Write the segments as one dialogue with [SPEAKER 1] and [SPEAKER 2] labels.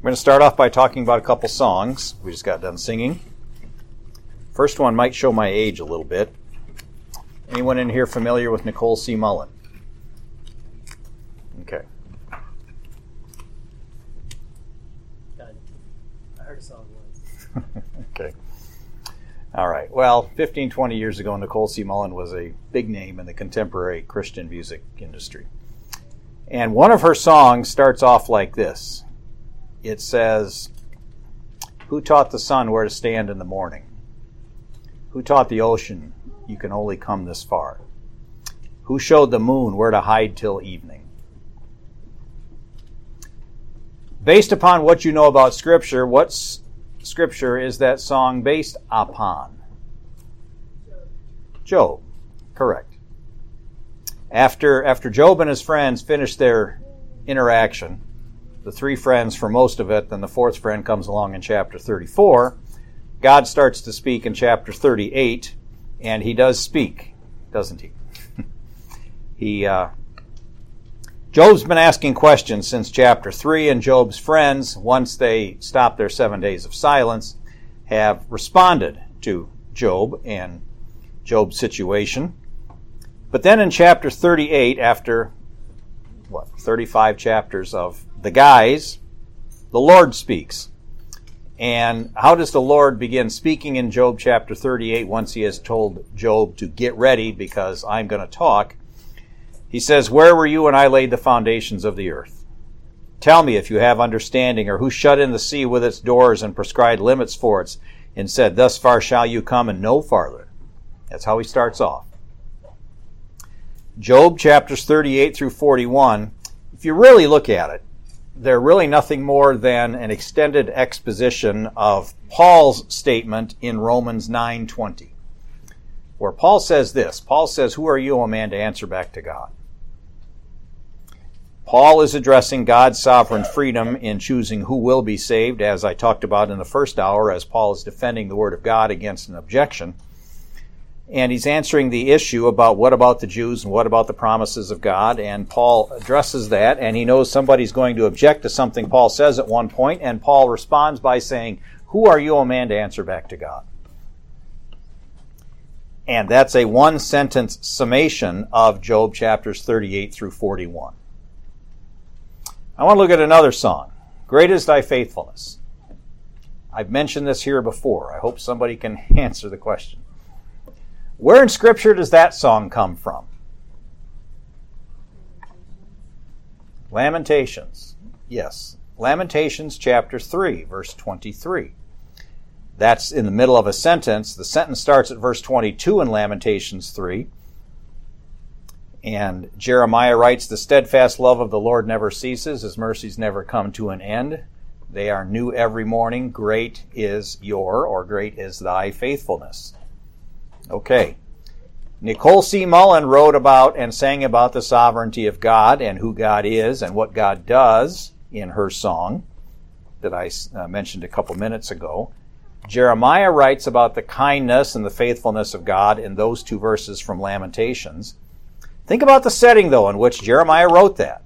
[SPEAKER 1] going to start off by talking about a couple songs we just got done singing. First one might show my age a little bit. Anyone in here familiar with Nicole C. Mullen? Okay.
[SPEAKER 2] I heard a song once.
[SPEAKER 1] Okay. All right. Well, 15, 20 years ago, Nicole C. Mullen was a big name in the contemporary Christian music industry. And one of her songs starts off like this. It says, "Who taught the sun where to stand in the morning? Who taught the ocean you can only come this far? Who showed the moon where to hide till evening?" Based upon what you know about Scripture, what Scripture is that song based upon? Job. Correct. After Job and his friends finish their interaction, the three friends for most of it, then the fourth friend comes along in chapter 34, God starts to speak in chapter 38, and he does speak, doesn't he? Job's been asking questions since chapter 3, and Job's friends, once they stop their 7 days of silence, have responded to Job and Job's situation. But then in chapter 38, after 35 chapters of the guys, the Lord speaks. And how does the Lord begin speaking in Job chapter 38 once he has told Job to get ready because I'm going to talk? He says, "Where were you when I laid the foundations of the earth? Tell me if you have understanding, or who shut in the sea with its doors and prescribed limits for it and said, 'Thus far shall you come and no farther.'" That's how he starts off. Job chapters 38 through 41, if you really look at it, they're really nothing more than an extended exposition of Paul's statement in Romans 9:20, where Paul says this. Paul says, "Who are you, O man, to answer back to God?" Paul is addressing God's sovereign freedom in choosing who will be saved, as I talked about in the first hour, as Paul is defending the Word of God against an objection. And he's answering the issue about what about the Jews and what about the promises of God. And Paul addresses that, and he knows somebody's going to object to something Paul says at one point, and Paul responds by saying, "Who are you, O man, to answer back to God?" And that's a one-sentence summation of Job chapters 38 through 41. I want to look at another song, "Great is Thy Faithfulness." I've mentioned this here before. I hope somebody can answer the question. Where in Scripture does that song come from? Lamentations. Yes. Lamentations chapter 3, verse 23. That's in the middle of a sentence. The sentence starts at verse 22 in Lamentations 3. And Jeremiah writes, "The steadfast love of the Lord never ceases. His mercies never come to an end. They are new every morning. Great is great is thy faithfulness." Okay. Nicole C. Mullen wrote about and sang about the sovereignty of God and who God is and what God does in her song that I mentioned a couple minutes ago. Jeremiah writes about the kindness and the faithfulness of God in those two verses from Lamentations. Think about the setting, though, in which Jeremiah wrote that.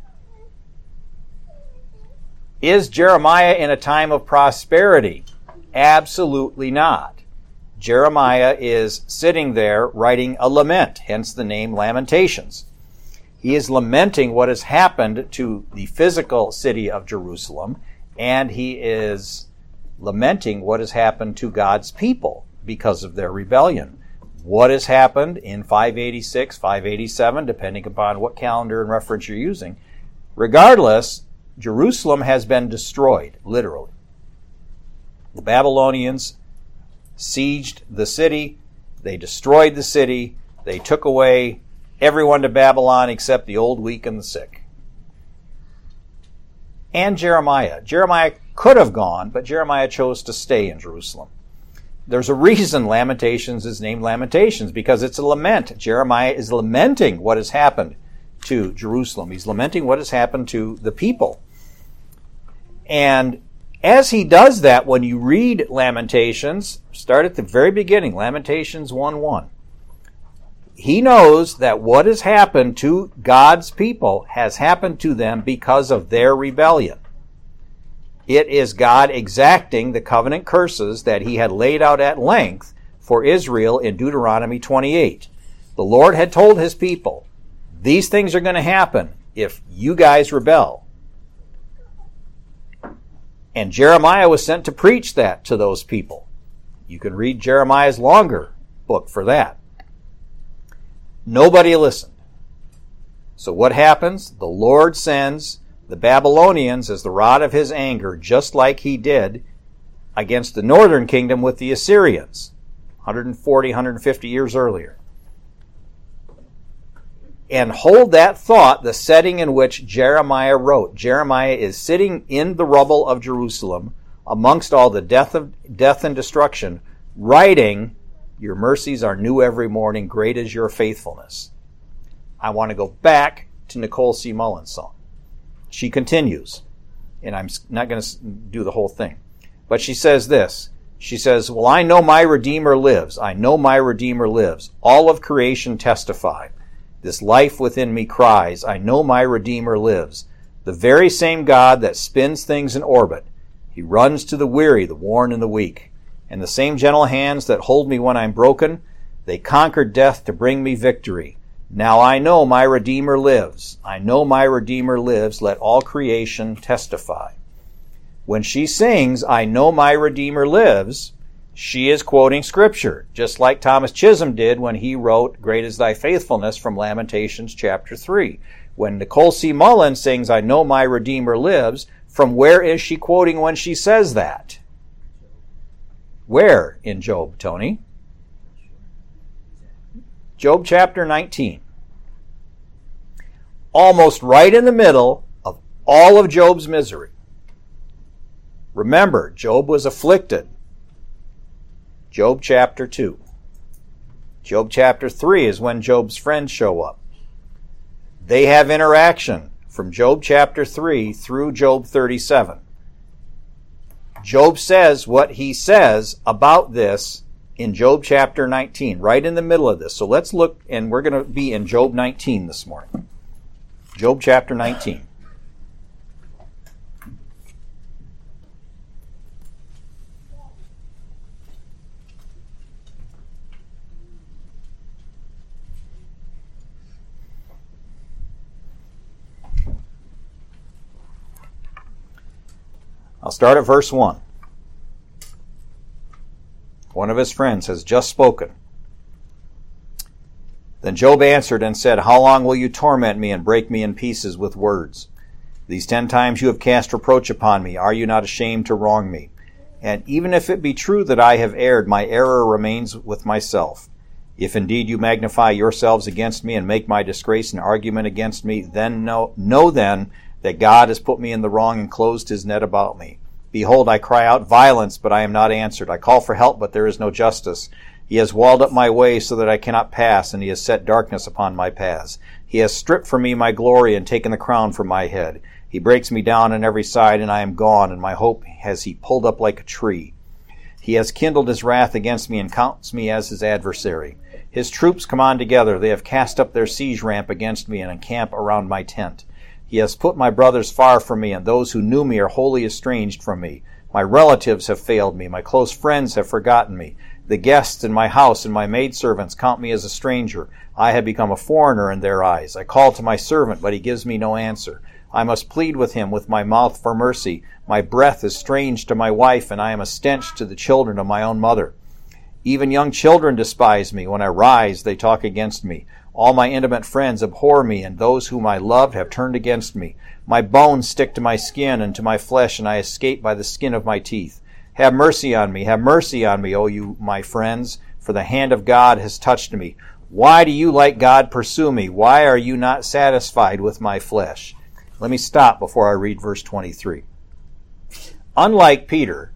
[SPEAKER 1] Is Jeremiah in a time of prosperity? Absolutely not. Jeremiah is sitting there writing a lament, hence the name Lamentations. He is lamenting what has happened to the physical city of Jerusalem, and he is lamenting what has happened to God's people because of their rebellion. What has happened in 586, 587, depending upon what calendar and reference you're using. Regardless, Jerusalem has been destroyed, literally. The Babylonians sieged the city, they destroyed the city, they took away everyone to Babylon except the old, weak, and the sick. And Jeremiah. Jeremiah could have gone, but Jeremiah chose to stay in Jerusalem. There's a reason Lamentations is named Lamentations, because it's a lament. Jeremiah is lamenting what has happened to Jerusalem. He's lamenting what has happened to the people. And as he does that, when you read Lamentations, start at the very beginning, Lamentations 1:1. He knows that what has happened to God's people has happened to them because of their rebellion. It is God exacting the covenant curses that he had laid out at length for Israel in Deuteronomy 28. The Lord had told his people, these things are going to happen if you guys rebel. And Jeremiah was sent to preach that to those people. You can read Jeremiah's longer book for that. Nobody listened. So what happens? The Lord sends the Babylonians as the rod of his anger, just like he did against the northern kingdom with the Assyrians 140, 150 years earlier. And hold that thought, the setting in which Jeremiah wrote. Jeremiah is sitting in the rubble of Jerusalem amongst all the death and destruction, writing, your mercies are new every morning, great is your faithfulness. I want to go back to Nicole C. Mullen's song. She continues, and I'm not going to do the whole thing, but she says this. She says, well, I know my Redeemer lives. I know my Redeemer lives. All of creation testify. This life within me cries, I know my Redeemer lives. The very same God that spins things in orbit. He runs to the weary, the worn, and the weak. And the same gentle hands that hold me when I'm broken, they conquered death to bring me victory. Now I know my Redeemer lives. I know my Redeemer lives. Let all creation testify. When she sings, I know my Redeemer lives, she is quoting Scripture, just like Thomas Chisholm did when he wrote, Great is thy faithfulness from Lamentations chapter 3. When Nicole C. Mullen sings, I know my Redeemer lives, from where is she quoting when she says that? Where in Job, Tony? Job chapter 19. Almost right in the middle of all of Job's misery. Remember, Job was afflicted. Job chapter 2. Job chapter 3 is when Job's friends show up. They have interaction from Job chapter 3 through Job 37. Job says what he says about this in Job chapter 19, right in the middle of this. So let's look, and we're going to be in Job 19 this morning. Job chapter 19. I'll start at verse 1. One of his friends has just spoken. Then Job answered and said, How long will you torment me and break me in pieces with words? These 10 times you have cast reproach upon me. Are you not ashamed to wrong me? And even if it be true that I have erred, my error remains with myself. If indeed you magnify yourselves against me and make my disgrace an argument against me, then know then that God has put me in the wrong and closed his net about me. Behold, I cry out violence, but I am not answered. I call for help, but there is no justice. He has walled up my way so that I cannot pass, and he has set darkness upon my paths. He has stripped from me my glory and taken the crown from my head. He breaks me down on every side, and I am gone, and my hope has he pulled up like a tree. He has kindled his wrath against me and counts me as his adversary. His troops come on together. They have cast up their siege ramp against me and encamp around my tent. He has put my brothers far from me, and those who knew me are wholly estranged from me. My relatives have failed me. My close friends have forgotten me. The guests in my house and my maidservants count me as a stranger. I have become a foreigner in their eyes. I call to my servant, but he gives me no answer. I must plead with him with my mouth for mercy. My breath is strange to my wife, and I am a stench to the children of my own mother. Even young children despise me. When I rise, they talk against me. All my intimate friends abhor me, and those whom I loved have turned against me. My bones stick to my skin and to my flesh, and I escape by the skin of my teeth. Have mercy on me, O you my friends, for the hand of God has touched me. Why do you, like God, pursue me? Why are you not satisfied with my flesh? Let me stop before I read verse 23. Unlike Peter,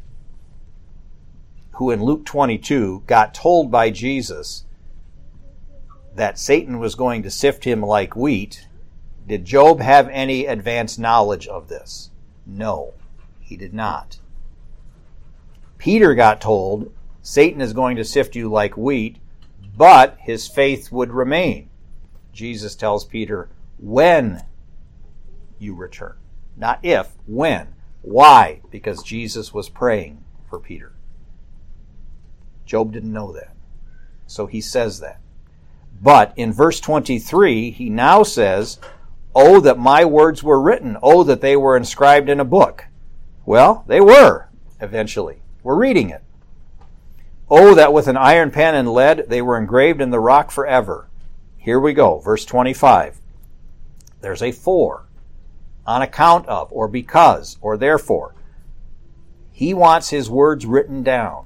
[SPEAKER 1] who in Luke 22 got told by Jesus that Satan was going to sift him like wheat, did Job have any advanced knowledge of this? No, he did not. Peter got told, Satan is going to sift you like wheat, but his faith would remain. Jesus tells Peter, when you return. Not if, when. Why? Because Jesus was praying for Peter. Job didn't know that. So he says that. But in verse 23, he now says, "Oh, that my words were written. Oh, that they were inscribed in a book." Well, they were, eventually. We're reading it. "Oh, that with an iron pen and lead they were engraved in the rock forever." Here we go, verse 25. There's a for, on account of, or because, or therefore. He wants his words written down.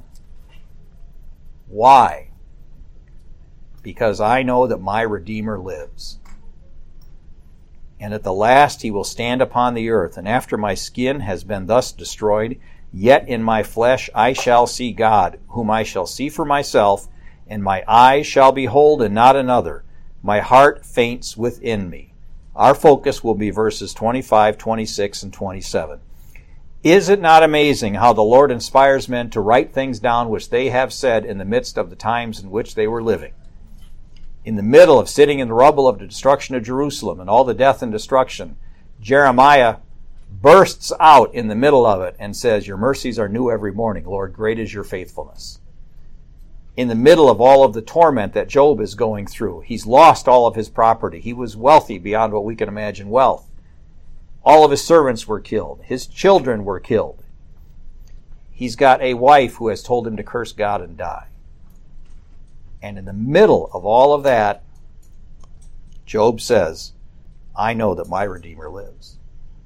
[SPEAKER 1] Why? Because I know that my Redeemer lives. And at the last he will stand upon the earth, and after my skin has been thus destroyed, yet in my flesh I shall see God, whom I shall see for myself, and my eyes shall behold and not another. My heart faints within me. Our focus will be verses 25, 26, and 27. Is it not amazing how the Lord inspires men to write things down which they have said in the midst of the times in which they were living? In the middle of sitting in the rubble of the destruction of Jerusalem and all the death and destruction, Jeremiah bursts out in the middle of it and says, "Your mercies are new every morning, Lord, great is your faithfulness." In the middle of all of the torment that Job is going through, he's lost all of his property. He was wealthy beyond what we can imagine wealth. All of his servants were killed. His children were killed. He's got a wife who has told him to curse God and die. And in the middle of all of that, Job says, "I know that my Redeemer lives.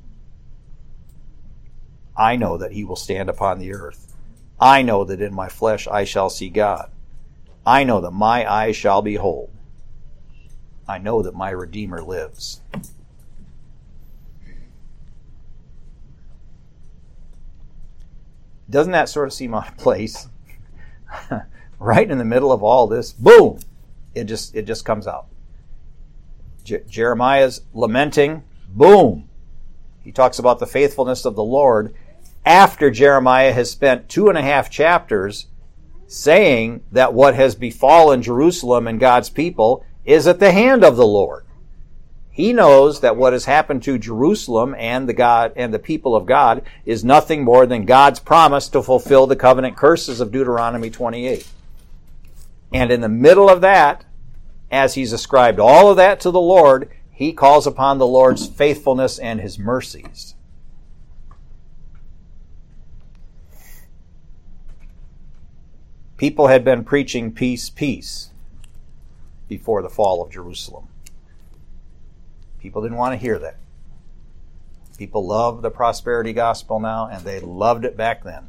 [SPEAKER 1] I know that he will stand upon the earth. I know that in my flesh I shall see God. I know that my eyes shall behold. I know that my Redeemer lives." Doesn't that sort of seem out of place? Right in the middle of all this, boom, it just comes out. Jeremiah's lamenting, boom. He talks about the faithfulness of the Lord after Jeremiah has spent 2.5 chapters saying that what has befallen Jerusalem and God's people is at the hand of the Lord. He knows that what has happened to Jerusalem and the people of God is nothing more than God's promise to fulfill the covenant curses of Deuteronomy 28. And in the middle of that, as he's ascribed all of that to the Lord, he calls upon the Lord's faithfulness and his mercies. People had been preaching peace, peace before the fall of Jerusalem. People didn't want to hear that. People love the prosperity gospel now, and they loved it back then.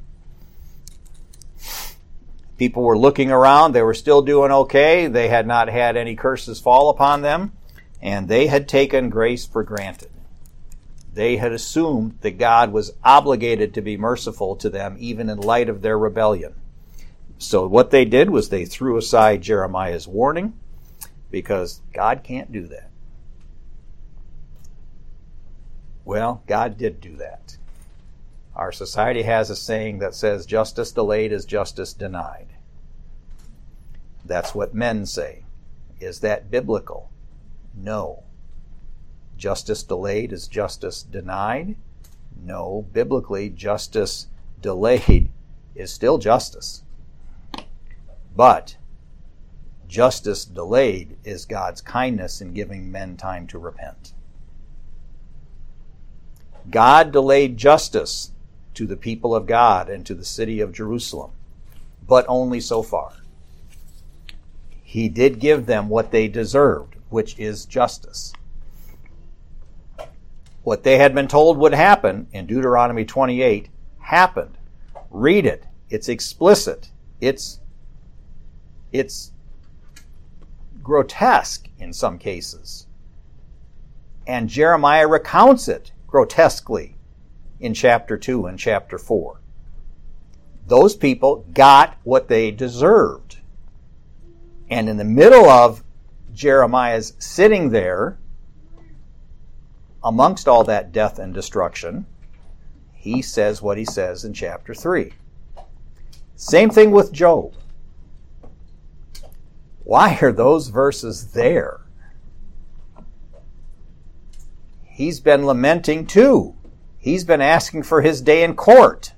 [SPEAKER 1] People were looking around. They were still doing okay. They had not had any curses fall upon them, and they had taken grace for granted. They had assumed that God was obligated to be merciful to them, even in light of their rebellion. So what they did was they threw aside Jeremiah's warning, because God can't do that. Well, God did do that. Our society has a saying that says, "Justice delayed is justice denied." That's what men say. Is that biblical? No. Justice delayed is justice denied? No. Biblically, justice delayed is still justice. But justice delayed is God's kindness in giving men time to repent. God delayed justice to the people of God and to the city of Jerusalem, but only so far. He did give them what they deserved, which is justice. What they had been told would happen in Deuteronomy 28 happened. Read it. It's explicit. It's grotesque in some cases. And Jeremiah recounts it grotesquely in chapter 2 and chapter 4. Those people got what they deserved. And in the middle of Jeremiah's sitting there, amongst all that death and destruction, he says what he says in chapter 3. Same thing with Job. Why are those verses there? He's been lamenting too. He's been asking for his day in court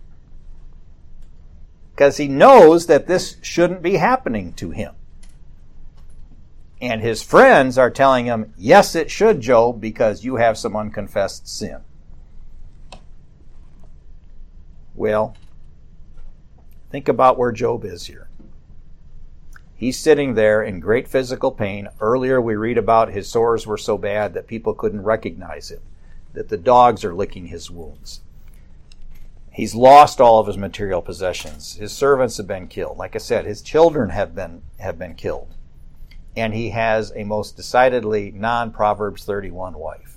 [SPEAKER 1] because he knows that this shouldn't be happening to him. And his friends are telling him, yes, it should, Job, because you have some unconfessed sin. Well, think about where Job is here. He's sitting there in great physical pain. Earlier we read about his sores were so bad that people couldn't recognize him, that the dogs are licking his wounds. He's lost all of his material possessions. His servants have been killed. Like I said, his children have been killed. And he has a most decidedly non-Proverbs 31 wife.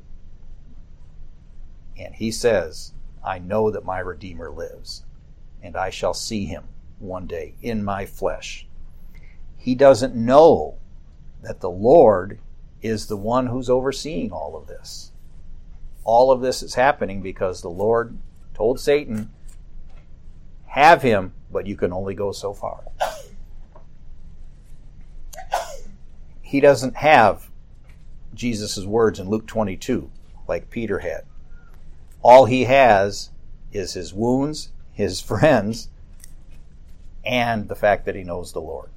[SPEAKER 1] And he says, I know that my Redeemer lives, and I shall see him one day in my flesh. He doesn't know that the Lord is the one who's overseeing all of this. All of this is happening because the Lord told Satan, have him, but you can only go so far. He doesn't have Jesus' words in Luke 22 like Peter had. All he has is his wounds, his friends, and the fact that he knows the Lord.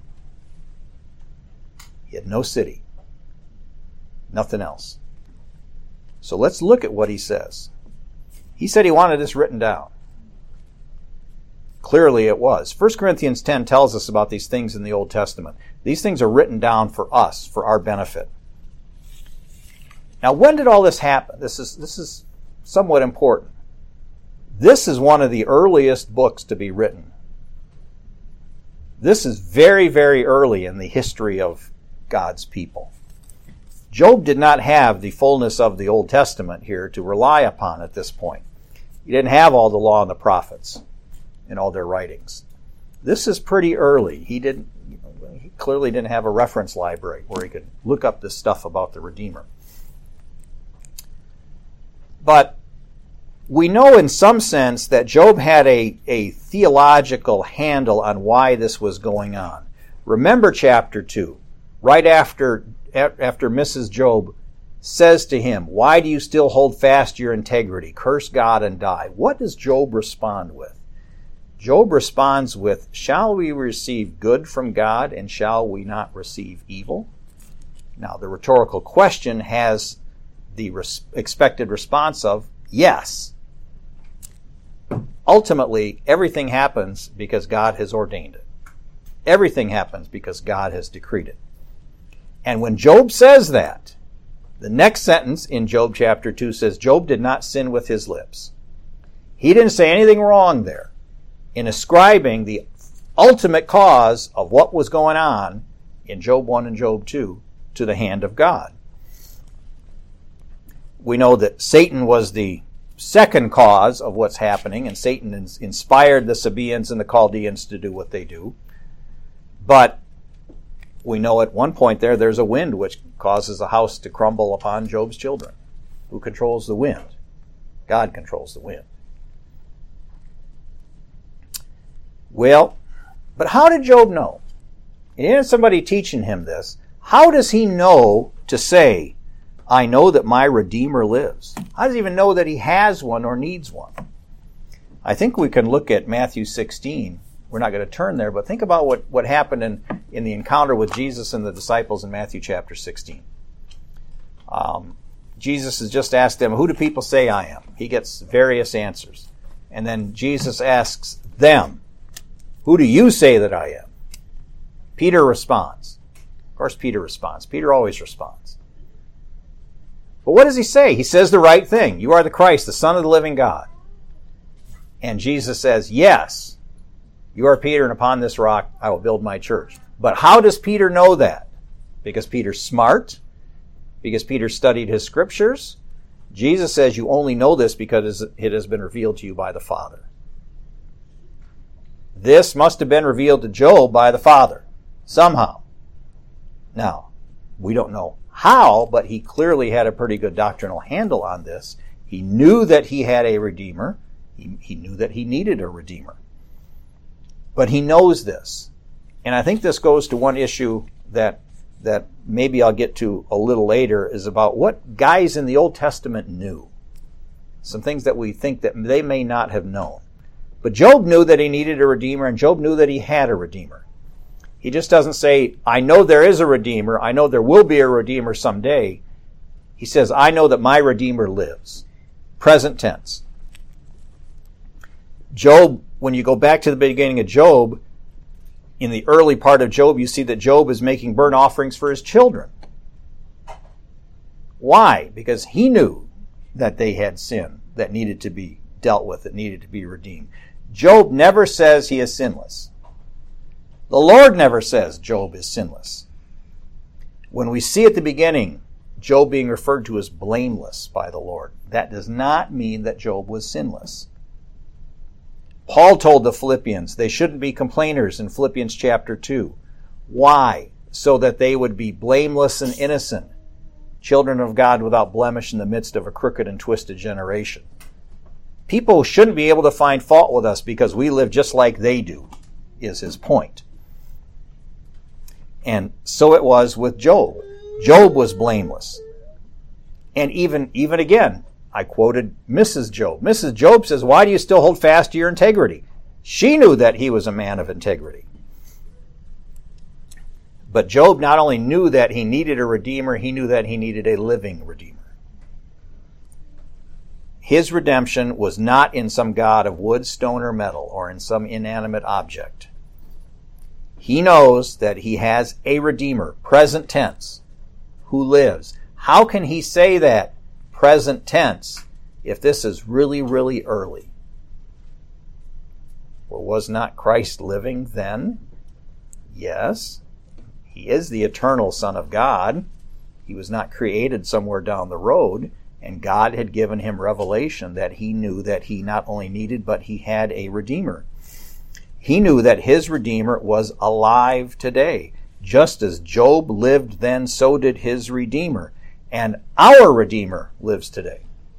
[SPEAKER 1] He had no city. Nothing else. So let's look at what he says. He said he wanted this written down. Clearly it was. 1 Corinthians 10 tells us about these things in the Old Testament. These things are written down for us, for our benefit. Now, when did all this happen? This is somewhat important. This is one of the earliest books to be written. This is very, very early in the history of God's people. Job did not have the fullness of the Old Testament here to rely upon at this point. He didn't have all the law and the prophets in all their writings. This is pretty early. He clearly didn't have a reference library where he could look up this stuff about the Redeemer. But we know in some sense that Job had a theological handle on why this was going on. Remember chapter 2. Right after Mrs. Job says to him, why do you still hold fast your integrity? Curse God and die. What does Job respond with? Job responds with, shall we receive good from God and shall we not receive evil? Now, the rhetorical question has the expected response of yes. Ultimately, everything happens because God has ordained it. Everything happens because God has decreed it. And when Job says that, the next sentence in Job chapter 2 says, Job did not sin with his lips. He didn't say anything wrong there in ascribing the ultimate cause of what was going on in Job 1 and Job 2 to the hand of God. We know that Satan was the second cause of what's happening, and Satan inspired the Sabaeans and the Chaldeans to do what they do. But we know at one point there's a wind which causes a house to crumble upon Job's children. Who controls the wind? God controls the wind. Well, but how did Job know? He didn't have somebody teaching him this. How does he know to say, I know that my Redeemer lives? How does he even know that he has one or needs one? I think we can look at Matthew 16. We're not going to turn there, but think about what happened in the encounter with Jesus and the disciples in Matthew chapter 16. Jesus has just asked them, who do people say I am? He gets various answers. And then Jesus asks them, who do you say that I am? Peter responds. Of course, Peter responds. Peter always responds. But what does he say? He says the right thing. You are the Christ, the Son of the living God. And Jesus says, yes, you are Peter, and upon this rock I will build my church. But how does Peter know that? Because Peter's smart? Because Peter studied his scriptures? Jesus says you only know this because it has been revealed to you by the Father. This must have been revealed to Job by the Father, somehow. Now, we don't know how, but he clearly had a pretty good doctrinal handle on this. He knew that he had a Redeemer. He knew that he needed a Redeemer. But he knows this. And I think this goes to one issue that maybe I'll get to a little later, is about what guys in the Old Testament knew. some things that we think that they may not have known. But Job knew that he needed a Redeemer, and Job knew that he had a Redeemer. He just doesn't say, I know there is a Redeemer, I know there will be a Redeemer someday. He says, I know that my Redeemer lives. Present tense. Job, when you go back to the beginning of Job, in the early part of Job, you see that Job is making burnt offerings for his children. Why? Because he knew that they had sin that needed to be dealt with, that needed to be redeemed. Job never says he is sinless. The Lord never says Job is sinless. When we see at the beginning Job being referred to as blameless by the Lord, that does not mean that Job was sinless. Paul told the Philippians they shouldn't be complainers in Philippians chapter 2. Why? So that they would be blameless and innocent, children of God without blemish in the midst of a crooked and twisted generation. People shouldn't be able to find fault with us because we live just like they do, is his point. And so it was with Job. Job was blameless. And even again, I quoted Mrs. Job. Mrs. Job says, why do you still hold fast to your integrity? She knew that he was a man of integrity. But Job not only knew that he needed a Redeemer, he knew that he needed a living Redeemer. His redemption was not in some god of wood, stone, or metal, or in some inanimate object. He knows that he has a Redeemer, present tense, who lives. How can he say that, present tense, if this is really, really early? Well, was not Christ living then? Yes. He is the eternal Son of God. He was not created somewhere down the road, and God had given him revelation that he knew that he not only needed, but he had a Redeemer. He knew that his Redeemer was alive today. Just as Job lived then, so did his Redeemer. And our Redeemer lives today.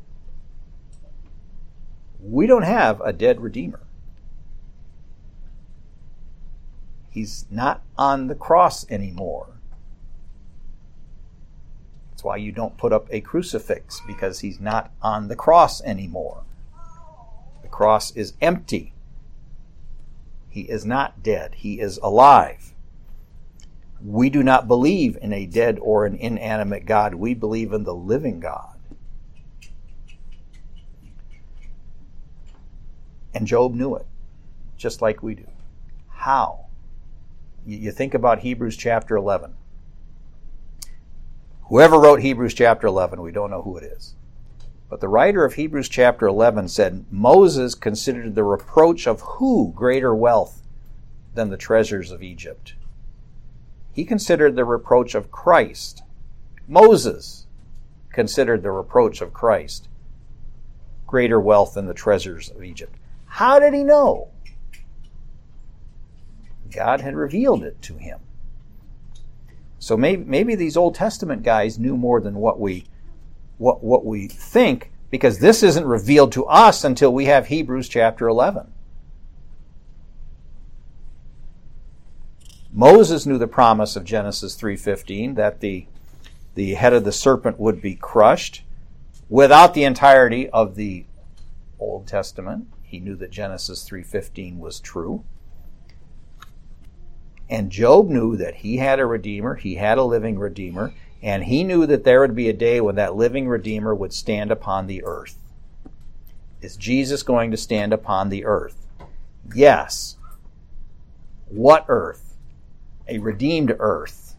[SPEAKER 1] We don't have a dead Redeemer. He's not on the cross anymore. That's why you don't put up a crucifix, because he's not on the cross anymore. The cross is empty. He is not dead. He is alive. We do not believe in a dead or an inanimate God. We believe in the living God. And Job knew it, just like we do. How? You think about Hebrews chapter 11. Whoever wrote Hebrews chapter 11, we don't know who it is. But the writer of Hebrews chapter 11 said, Moses considered the reproach of who greater wealth than the treasures of Egypt? He considered the reproach of Christ. Moses considered the reproach of Christ greater wealth than the treasures of Egypt. How did he know? God had revealed it to him. So maybe these Old Testament guys knew more than what we think, because this isn't revealed to us until we have Hebrews chapter 11. Moses knew the promise of Genesis 3:15 that the head of the serpent would be crushed. Without the entirety of the Old Testament, he knew that Genesis 3:15 was true. And Job knew that he had a Redeemer, he had a living Redeemer, and he knew that there would be a day when that living Redeemer would stand upon the earth. Is Jesus going to stand upon the earth? Yes. What earth? A redeemed earth.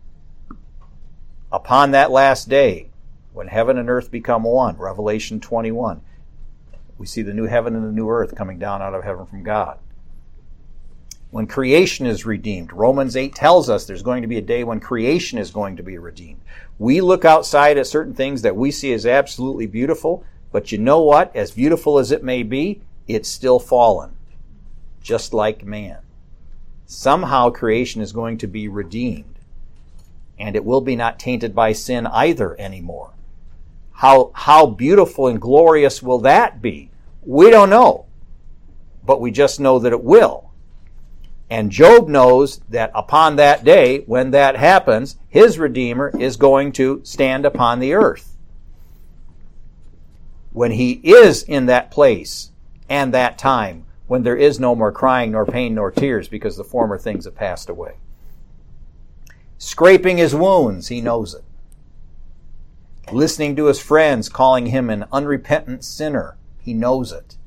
[SPEAKER 1] Upon that last day, when heaven and earth become one, Revelation 21, we see the new heaven and the new earth coming down out of heaven from God. When creation is redeemed, Romans 8 tells us there's going to be a day when creation is going to be redeemed. We look outside at certain things that we see as absolutely beautiful, but you know what? As beautiful as it may be, it's still fallen, just like man. Somehow creation is going to be redeemed, and it will be not tainted by sin either anymore. How beautiful and glorious will that be? We don't know, but we just know that it will. And Job knows that upon that day, when that happens, his Redeemer is going to stand upon the earth. when he is in that place and that time, when there is no more crying, nor pain, nor tears, because the former things have passed away. Scraping his wounds, he knows it. Listening to his friends calling him an unrepentant sinner, he knows it.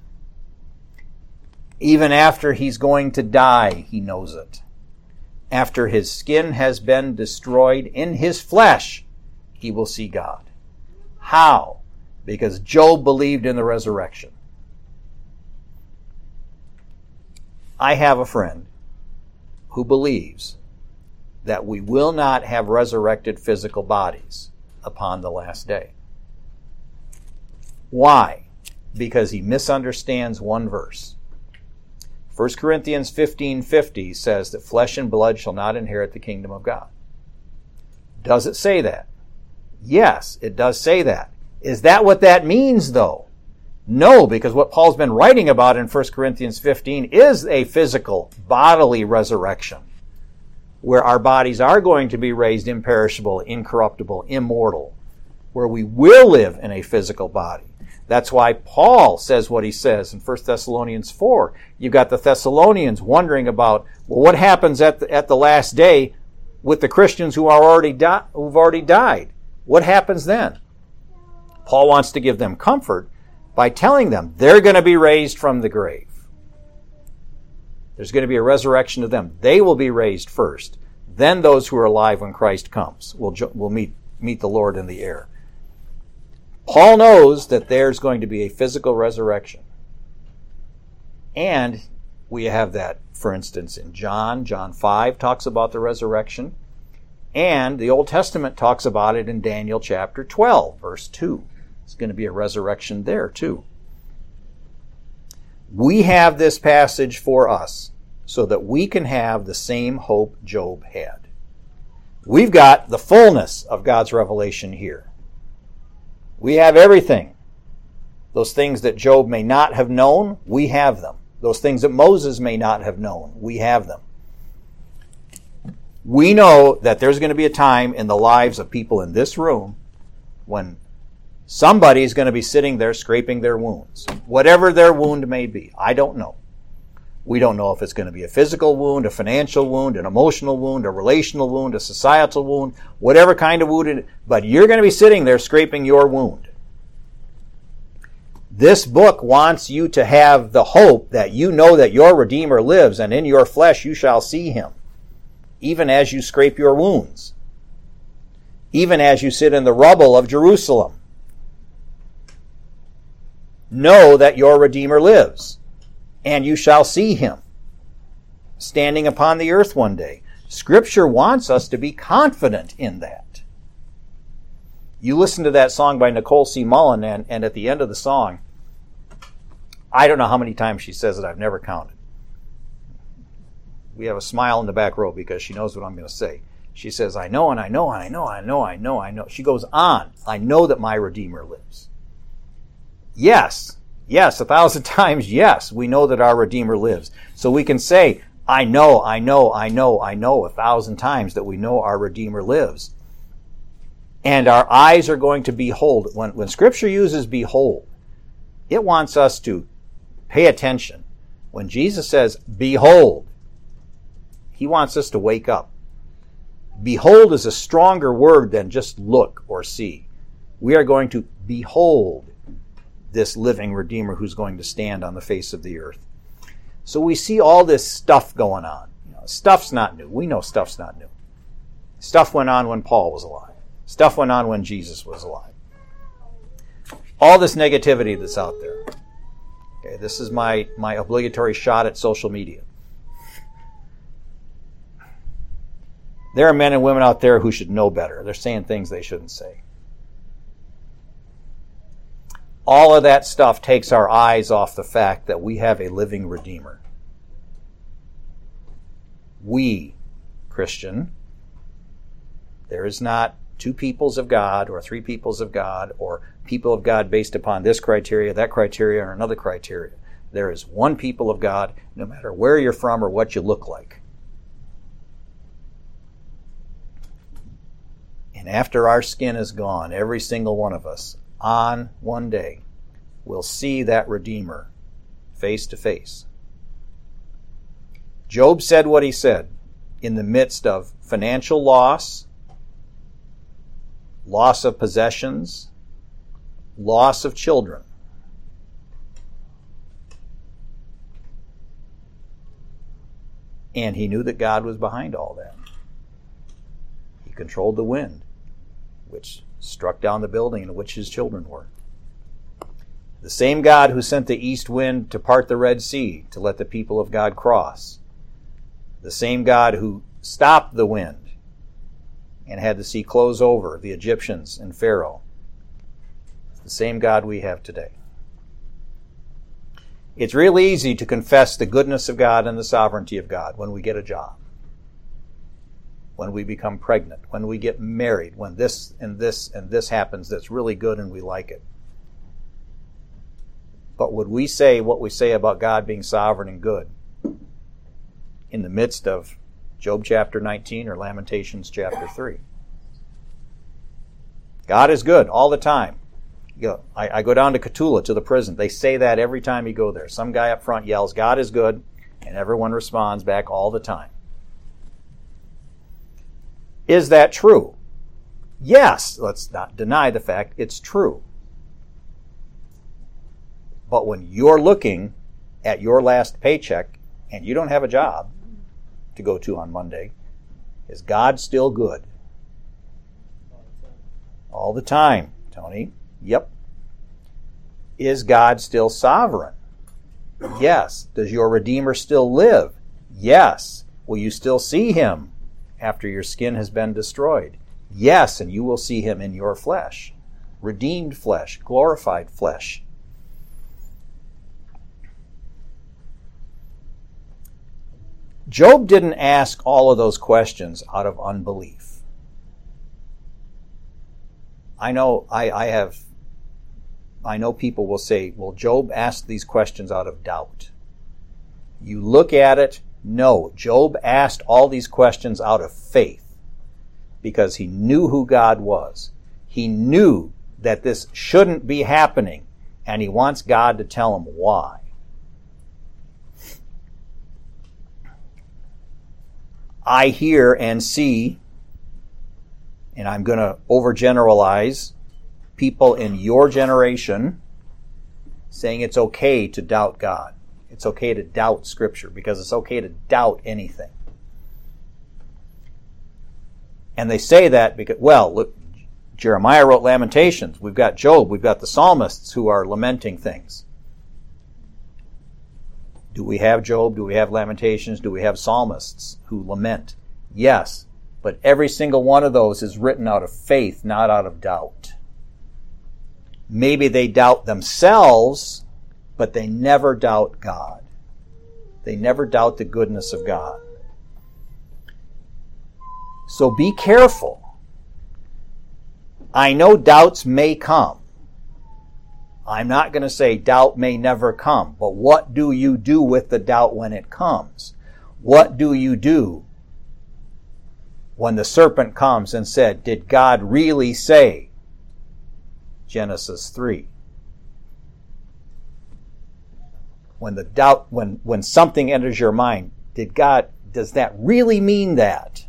[SPEAKER 1] Even after he's going to die, he knows it. After his skin has been destroyed in his flesh, he will see God. How? Because Job believed in the resurrection. I have a friend who believes that we will not have resurrected physical bodies upon the last day. Why? Because he misunderstands one verse. 1 Corinthians 15:50 says that flesh and blood shall not inherit the kingdom of God. Does it say that? Yes, it does say that. Is that what that means, though? No, because what Paul's been writing about in 1 Corinthians 15 is a physical, bodily resurrection, where our bodies are going to be raised imperishable, incorruptible, immortal, where we will live in a physical body. That's why Paul says what he says in 1 Thessalonians 4. You've got the Thessalonians wondering about, well, what happens at the last day with the Christians who've already died? What happens then? Paul wants to give them comfort by telling them they're going to be raised from the grave. There's going to be a resurrection of them. They will be raised first. Then those who are alive when Christ comes will meet the Lord in the air. Paul knows that there's going to be a physical resurrection. And we have that, for instance, in John 5 talks about the resurrection. And the Old Testament talks about it in Daniel chapter 12, verse 2. It's going to be a resurrection there too. We have this passage for us so that we can have the same hope Job had. We've got the fullness of God's revelation here. We have everything. Those things that Job may not have known, we have them. Those things that Moses may not have known, we have them. We know that there's going to be a time in the lives of people in this room when somebody is going to be sitting there scraping their wounds. Whatever their wound may be. I don't know. We don't know if it's going to be a physical wound, a financial wound, an emotional wound, a relational wound, a societal wound, whatever kind of wound it is. But you're going to be sitting there scraping your wound. This book wants you to have the hope that you know that your Redeemer lives, and in your flesh you shall see him, even as you scrape your wounds, even as you sit in the rubble of Jerusalem. Know that your Redeemer lives, and you shall see him standing upon the earth one day. Scripture wants us to be confident in that. You listen to that song by Nicole C. Mullen, and at the end of the song, I don't know how many times she says it. I've never counted. We have a smile in the back row because she knows what I'm going to say. She says, I know, and I know, and I know, I know, I know, I know. She goes on, I know that my Redeemer lives. Yes, 1,000 times, yes, we know that our Redeemer lives. So we can say, I know, 1,000 times that we know our Redeemer lives. And our eyes are going to behold. When Scripture uses behold, it wants us to pay attention. When Jesus says, behold, he wants us to wake up. Behold is a stronger word than just look or see. We are going to behold this living Redeemer who's going to stand on the face of the earth. So we see all this stuff going on. Stuff's not new. We know stuff's not new. Stuff went on when Paul was alive. Stuff went on when Jesus was alive. All this negativity that's out there. Okay, this is my obligatory shot at social media. There are men and women out there who should know better. They're saying things they shouldn't say. All of that stuff takes our eyes off the fact that we have a living Redeemer. We, Christian, there is not two peoples of God or three peoples of God or people of God based upon this criteria, that criteria, or another criteria. There is one people of God, no matter where you're from or what you look like. And after our skin is gone, every single one of us, on one day will see that Redeemer face to face. Job said what he said in the midst of financial loss, loss of possessions, loss of children. And he knew that God was behind all that. He controlled the wind, which struck down the building in which his children were. The same God who sent the east wind to part the Red Sea to let the people of God cross. The same God who stopped the wind and had the sea close over the Egyptians and Pharaoh. It's the same God we have today. It's real easy to confess the goodness of God and the sovereignty of God when we get a job, when we become pregnant, when we get married, when this and this and this happens that's really good and we like it. But would we say what we say about God being sovereign and good in the midst of Job chapter 19 or Lamentations chapter 3? God is good all the time. I go down to Cotulla, to the prison. They say that every time you go there. Some guy up front yells, God is good, and everyone responds back all the time. Is that true? Yes, let's not deny the fact it's true. But when you're looking at your last paycheck and you don't have a job to go to on Monday, is God still good? All the time, Tony. Yep. Is God still sovereign? Yes. Does your Redeemer still live? Yes. Will you still see him after your skin has been destroyed? Yes, and you will see him in your flesh. Redeemed flesh, glorified flesh. Job didn't ask all of those questions out of unbelief. I know people will say, well, Job asked these questions out of doubt. You look at it, no, Job asked all these questions out of faith because he knew who God was. He knew that this shouldn't be happening, and he wants God to tell him why. I hear and see, and I'm going to overgeneralize, people in your generation saying it's okay to doubt God. It's okay to doubt Scripture because it's okay to doubt anything. And they say that because, well, look, Jeremiah wrote Lamentations. We've got Job. We've got the psalmists who are lamenting things. Do we have Job? Do we have Lamentations? Do we have psalmists who lament? Yes, but every single one of those is written out of faith, not out of doubt. Maybe they doubt themselves, but they never doubt God. They never doubt the goodness of God. So be careful. I know doubts may come. I'm not going to say doubt may never come, but what do you do with the doubt when it comes? What do you do when the serpent comes and said, did God really say? Genesis 3. When the doubt, when something enters your mind, does that really mean that?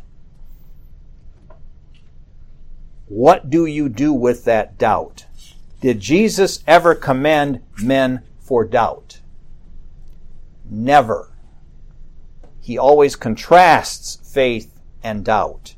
[SPEAKER 1] What do you do with that doubt? Did Jesus ever commend men for doubt? Never. He always contrasts faith and doubt.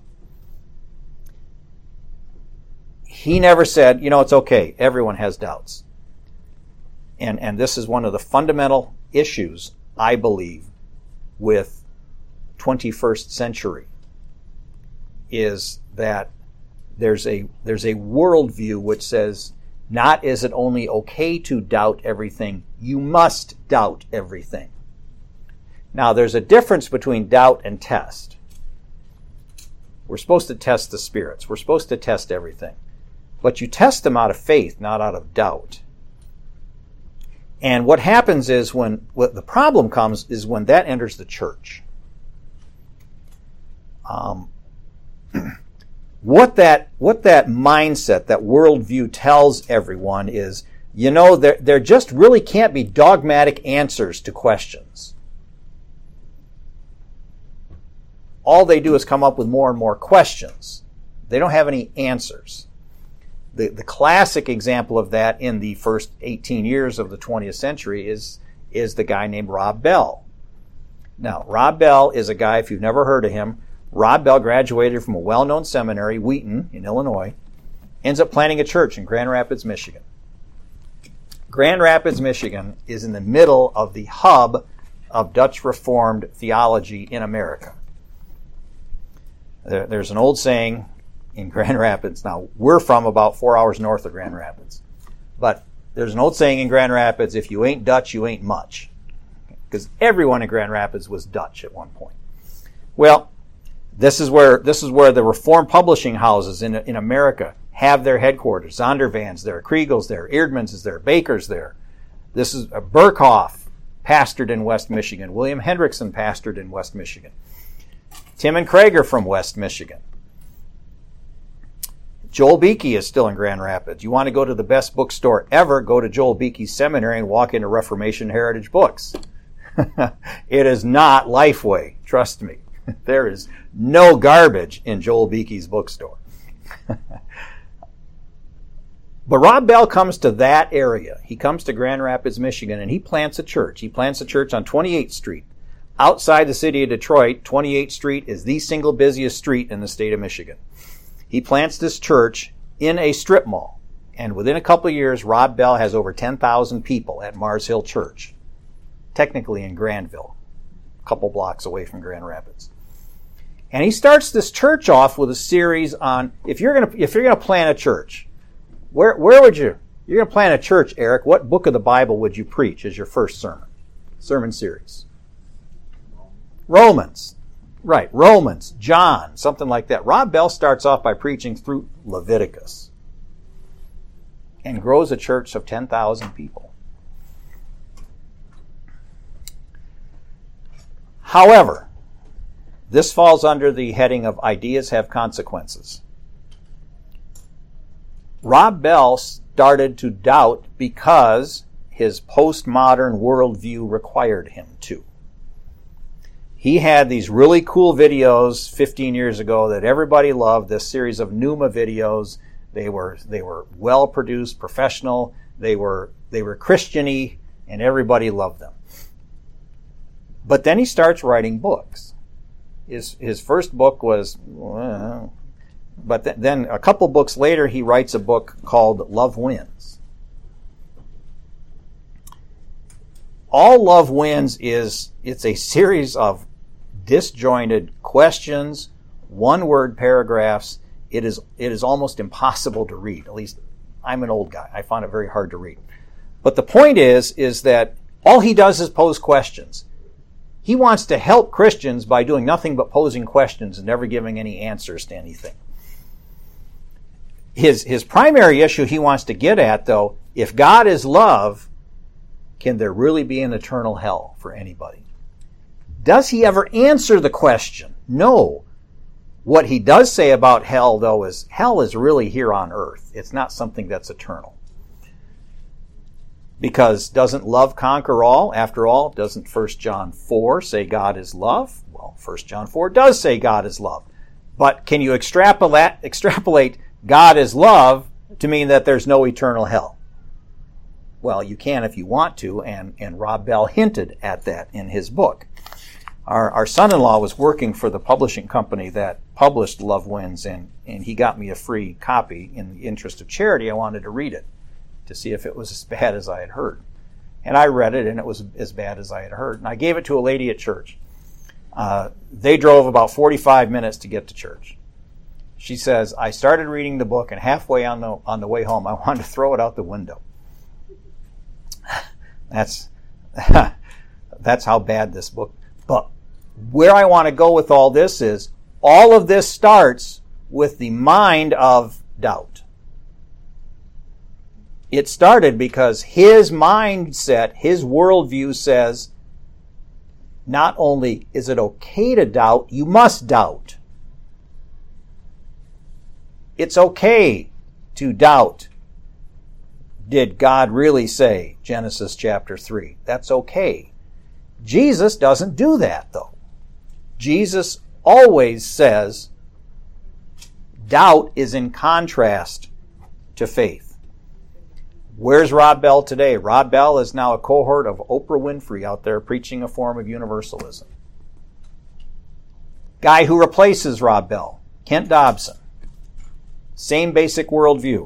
[SPEAKER 1] He never said, it's okay, everyone has doubts. And this is one of the fundamental issues, I believe, with 21st century, is that there's a worldview which says, not is it only okay to doubt everything, you must doubt everything. Now, there's a difference between doubt and test. We're supposed to test the spirits. We're supposed to test everything. But you test them out of faith, not out of doubt. And what happens is what the problem comes is when that enters the church. what that mindset, that worldview tells everyone is, there just really can't be dogmatic answers to questions. All they do is come up with more and more questions. They don't have any answers. The classic example of that in the first 18 years of the 20th century is the guy named Rob Bell. Now, Rob Bell is a guy, if you've never heard of him, Rob Bell graduated from a well-known seminary, Wheaton, in Illinois, ends up planting a church in Grand Rapids, Michigan. Grand Rapids, Michigan is in the middle of the hub of Dutch Reformed theology in America. There's an old saying in Grand Rapids. Now, we're from about 4 hours north of Grand Rapids. But there's an old saying in Grand Rapids, if you ain't Dutch, you ain't much. Because everyone in Grand Rapids was Dutch at one point. Well, this is where the Reformed publishing houses in America have their headquarters. Zondervan's there, Kriegel's there, Eerdmans is there, Baker's there. This is Burkhoff pastored in West Michigan. William Hendrickson pastored in West Michigan. Tim and Craig are from West Michigan. Joel Beeke is still in Grand Rapids. You want to go to the best bookstore ever, go to Joel Beeke's seminary and walk into Reformation Heritage Books. It is not Lifeway, trust me. There is no garbage in Joel Beeke's bookstore. But Rob Bell comes to that area. He comes to Grand Rapids, Michigan, and he plants a church. He plants a church on 28th Street. Outside the city of Detroit, 28th Street is the single busiest street in the state of Michigan. He plants this church in a strip mall. And within a couple of years, Rob Bell has over 10,000 people at Mars Hill Church, technically in Grandville, a couple blocks away from Grand Rapids. And he starts this church off with a series on, if you're gonna plant a church, where would you're gonna plant a church, Eric, what book of the Bible would you preach as your first sermon series? Romans. Right, Romans, John, something like that. Rob Bell starts off by preaching through Leviticus and grows a church of 10,000 people. However, this falls under the heading of ideas have consequences. Rob Bell started to doubt because his postmodern worldview required him to. He had these really cool videos 15 years ago that everybody loved, this series of Pneuma videos. They were well produced, professional, they were Christian-y, and everybody loved them. But then he starts writing books. His first book was, but then a couple books later he writes a book called Love Wins. All Love Wins it's a series of disjointed questions, one-word paragraphs. It is almost impossible to read. At least I'm an old guy. I found it very hard to read. But the point is that all he does is pose questions. He wants to help Christians by doing nothing but posing questions and never giving any answers to anything. His primary issue he wants to get at, though, if God is love, can there really be an eternal hell for anybody? Does he ever answer the question? No. What he does say about hell, though, is hell is really here on earth. It's not something that's eternal. Because doesn't love conquer all? After all, doesn't 1 John 4 say God is love? Well, 1 John 4 does say God is love. But can you extrapolate God is love to mean that there's no eternal hell? Well, you can if you want to, and Rob Bell hinted at that in his book. Our son-in-law was working for the publishing company that published Love Wins, and he got me a free copy. In the interest of charity, I wanted to read it to see if it was as bad as I had heard. And I read it, and it was as bad as I had heard. And I gave it to a lady at church. They drove about 45 minutes to get to church. She says, I started reading the book, and halfway on the way home, I wanted to throw it out the window. That's how bad this book. But where I want to go with all this is, all of this starts with the mind of doubt. It started because his mindset, his worldview says, not only is it okay to doubt, you must doubt. It's okay to doubt. Did God really say, Genesis chapter 3? That's okay. Jesus doesn't do that, though. Jesus always says doubt is in contrast to faith. Where's Rob Bell today? Rob Bell is now a cohort of Oprah Winfrey out there preaching a form of universalism. Guy who replaces Rob Bell, Kent Dobson. Same basic worldview.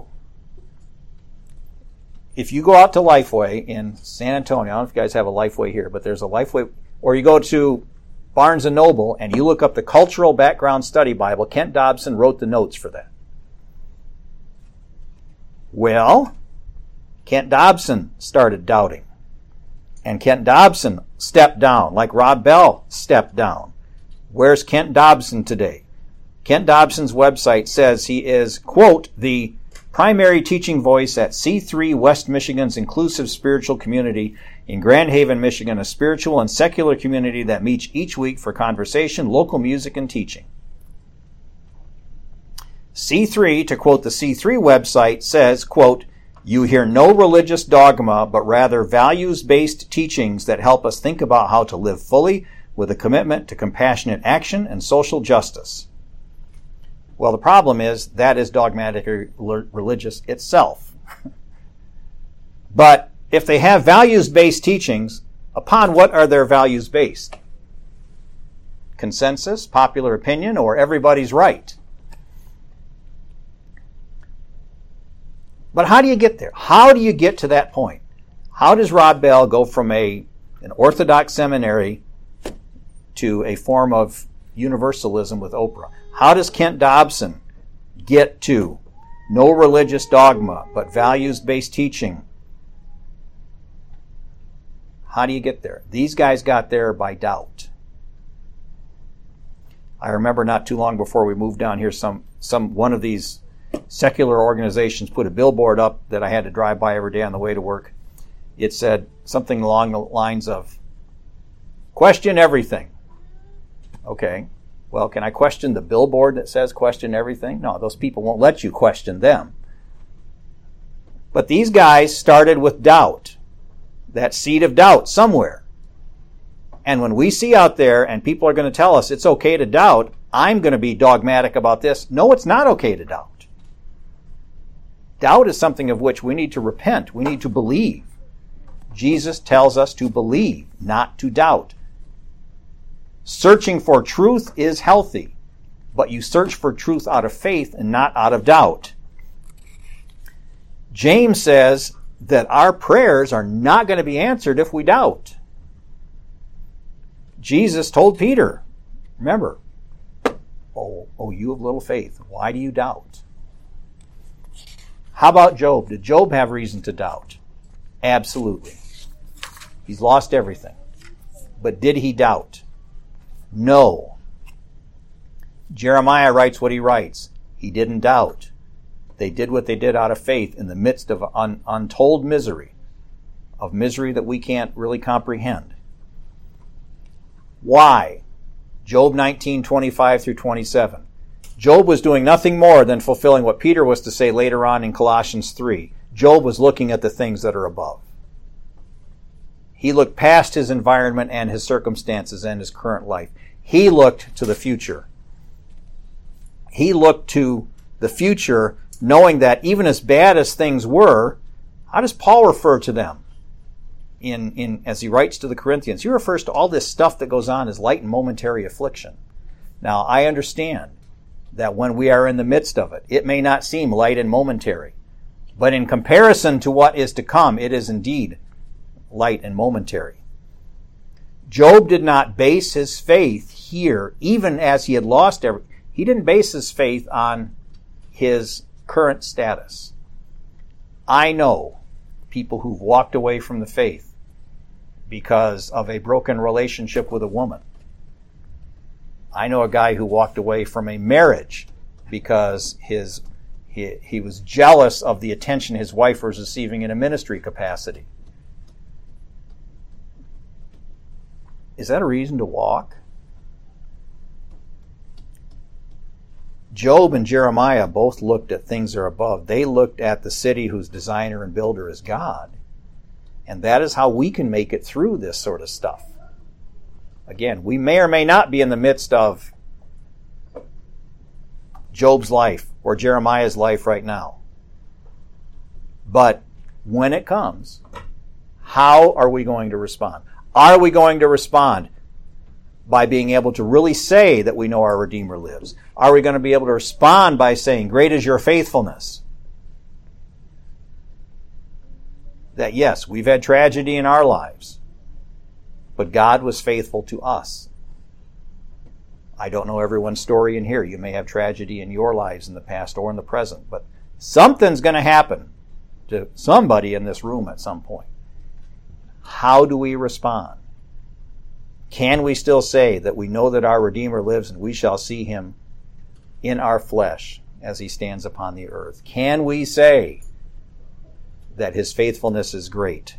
[SPEAKER 1] If you go out to Lifeway in San Antonio, I don't know if you guys have a Lifeway here, but there's a Lifeway, or you go to Barnes & Noble and you look up the Cultural Background Study Bible, Kent Dobson wrote the notes for that. Well, Kent Dobson started doubting. And Kent Dobson stepped down, like Rob Bell stepped down. Where's Kent Dobson today? Kent Dobson's website says he is, quote, the primary teaching voice at C3 West Michigan's inclusive spiritual community in Grand Haven, Michigan, a spiritual and secular community that meets each week for conversation, local music, and teaching. C3, to quote the C3 website, says, quote, you hear no religious dogma, but rather values-based teachings that help us think about how to live fully with a commitment to compassionate action and social justice. Well, the problem is that is dogmatic or religious itself. But if they have values-based teachings, upon what are their values based? Consensus, popular opinion, or everybody's right? But how do you get there? How do you get to that point? How does Rob Bell go from an Orthodox seminary to a form of universalism with Oprah? How does Kent Dobson get to no religious dogma, but values-based teaching? How do you get there? These guys got there by doubt. I remember not too long before we moved down here, one of these secular organizations put a billboard up that I had to drive by every day on the way to work. It said something along the lines of, question everything. Okay. Well, can I question the billboard that says question everything? No, those people won't let you question them. But these guys started with doubt, that seed of doubt somewhere. And when we see out there and people are going to tell us it's okay to doubt, I'm going to be dogmatic about this. No, it's not okay to doubt. Doubt is something of which we need to repent. We need to believe. Jesus tells us to believe, not to doubt. Searching for truth is healthy, but you search for truth out of faith and not out of doubt. James says that our prayers are not going to be answered if we doubt. Jesus told Peter, remember, oh, you of little faith, why do you doubt? How about Job? Did Job have reason to doubt? Absolutely. He's lost everything. But did he doubt? No. Jeremiah writes what he writes. He didn't doubt. They did what they did out of faith in the midst of untold misery, of misery that we can't really comprehend. Why? Job 19:25 through 27. Job was doing nothing more than fulfilling what Peter was to say later on in Colossians 3. Job was looking at the things that are above. He looked past his environment and his circumstances and his current life. He looked to the future. He looked to the future knowing that even as bad as things were, how does Paul refer to them? As he writes to the Corinthians, he refers to all this stuff that goes on as light and momentary affliction. Now, I understand that when we are in the midst of it, it may not seem light and momentary. But in comparison to what is to come, it is indeed light and momentary. Job did not base his faith here, even as he had lost everything. He didn't base his faith on his current status. I know people who've walked away from the faith because of a broken relationship with a woman. I know a guy who walked away from a marriage because he was jealous of the attention his wife was receiving in a ministry capacity. Is that a reason to walk? Job and Jeremiah both looked at things that are above. They looked at the city whose designer and builder is God. And that is how we can make it through this sort of stuff. Again, we may or may not be in the midst of Job's life or Jeremiah's life right now. But when it comes, how are we going to respond? Are we going to respond by being able to really say that we know our Redeemer lives? Are we going to be able to respond by saying, "Great is your faithfulness"? That yes, we've had tragedy in our lives, but God was faithful to us. I don't know everyone's story in here. You may have tragedy in your lives in the past or in the present, but something's going to happen to somebody in this room at some point. How do we respond? Can we still say that we know that our Redeemer lives and we shall see him in our flesh as he stands upon the earth? Can we say that his faithfulness is great?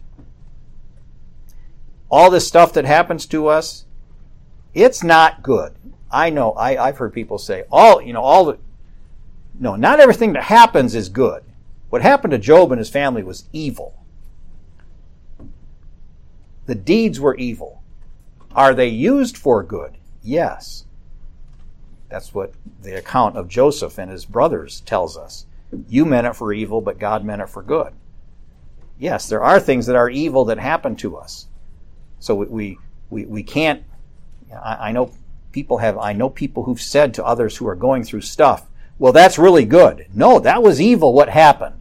[SPEAKER 1] All this stuff that happens to us, it's not good. I know, I've heard people say, not everything that happens is good. What happened to Job and his family was evil. The deeds were evil. Are they used for good? Yes. That's what the account of Joseph and his brothers tells us. You meant it for evil, but God meant it for good. Yes, there are things that are evil that happen to us. So we can't. I know people who've said to others who are going through stuff, "Well, that's really good." No, that was evil what happened.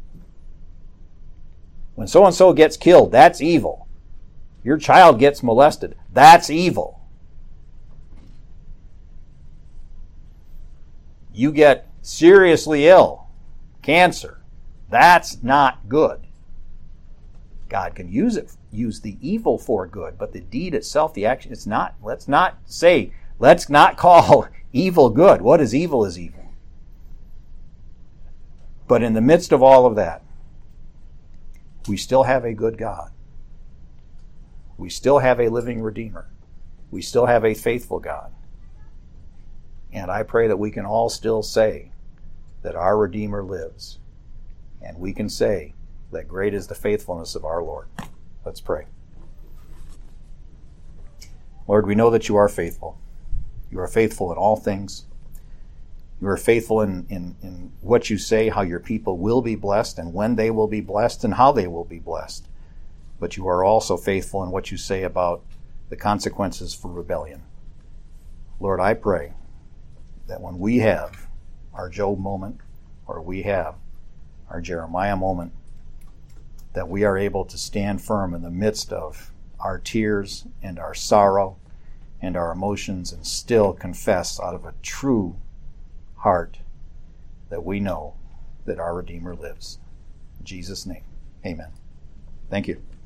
[SPEAKER 1] When so-and-so gets killed, that's evil. Your child gets molested, that's evil. You get seriously ill, cancer, that's not good. God can use the evil for good, but the deed itself, the action, it's not. Let's not call evil good. What is evil is evil. But in the midst of all of that, we still have a good God. We still have a living Redeemer. We still have a faithful God. And I pray that we can all still say that our Redeemer lives. And we can say that great is the faithfulness of our Lord. Let's pray. Lord, we know that you are faithful. You are faithful in all things. You are faithful in what you say, how your people will be blessed, and when they will be blessed, and how they will be blessed. But you are also faithful in what you say about the consequences for rebellion. Lord, I pray that when we have our Job moment, or we have our Jeremiah moment, that we are able to stand firm in the midst of our tears and our sorrow and our emotions and still confess out of a true heart that we know that our Redeemer lives. In Jesus' name, amen. Thank you.